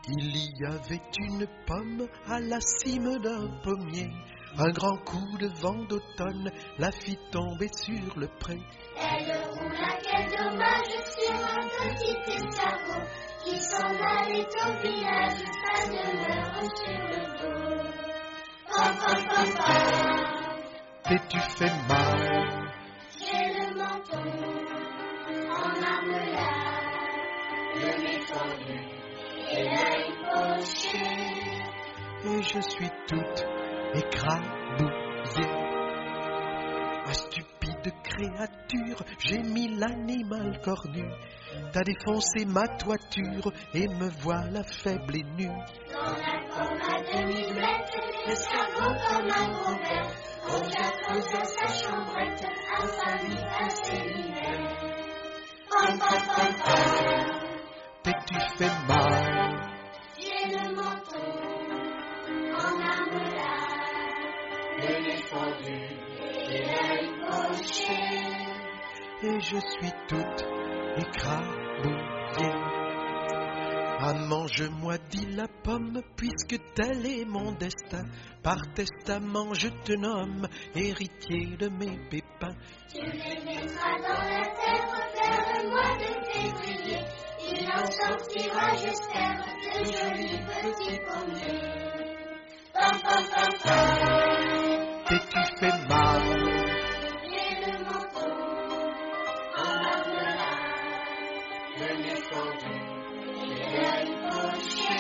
Il y avait une pomme à la cime d'un pommier. Un grand coup de vent d'automne la fit tomber sur le pré. Elle roula, quel dommage, sur un petit escargot qui s'en allait au village, sa demeure sur le dos. Pom, pom, pom, pom. T'es-tu fait mal? J'ai le menton en marmelade, le nez fendu et l'œil poché. Et je suis toute écrabouillée. Ah, stupide créature, j'ai mis l'animal cornu. T'as défoncé ma toiture et me voilà faible et nue. Dans la pomme à demi-douette, l'escargot comme un gros ver, au jacuzzi dans sa chambrette, affamé à ses lunettes. Pom, pom, pom, pom. T'es-tu fait mal? J'ai le menton en marmelade, le nez fendu et l'œil poché. Et je suis toute écrabouillée. Ah, mange-moi, dit la pomme, puisque tel est mon destin. Par testament, je te nomme héritier de mes pépins. Tu les mettras dans la terre vers le mois de février. Il en sortira, j'espère, de jolis petits pommiers. Pom, pom, pom, pom. T'es-tu fait mal? J'ai le menton en marmelade, le nez fendu et l'œil poché.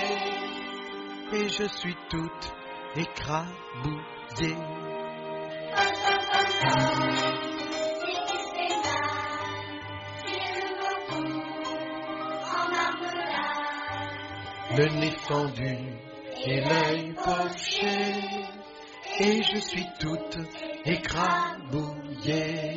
Et je suis toute écrabouillée. Pom, pom, pom, pom. T'es-tu fait mal? J'ai le menton en marmelade, Le nez fendu et l'œil poché. Et je suis toute écrabouillée.